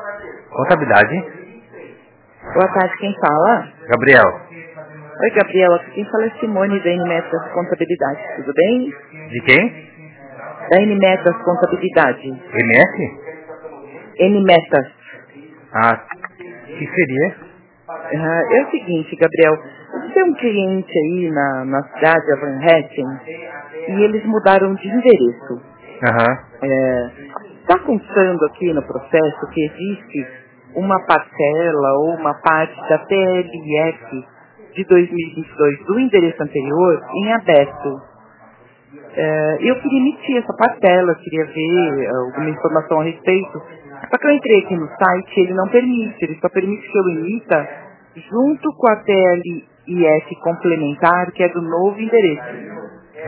Contabilidade. Boa tarde, quem fala? Gabriel. Oi, Gabriel, aqui quem fala é Simone da N-Metas Contabilidade, tudo bem? De quem? Da N-Metas Contabilidade. MS? N-Metas. Ah, que seria? É o seguinte, Gabriel, você tem um cliente aí na cidade, a Van Hetten, e eles mudaram de endereço. Está constando aqui no processo que existe uma parcela ou uma parte da PLF de 2022 do endereço anterior em aberto. Eu queria emitir essa parcela, queria ver alguma informação a respeito. Só que eu entrei aqui no site, ele não permite, ele só permite que eu emita junto com a PLIF complementar, que é do novo endereço.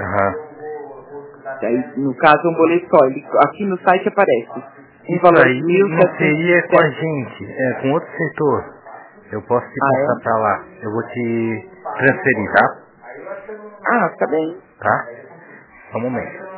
Aí, no caso, um boleto só. Aqui no site aparece um Isso valor aí de não seria com a 1.707. gente, é com outro setor. Eu posso te Ah, passar é? pra lá. Eu vou te transferir, tá? Ah, tá bem. Tá? Só um momento.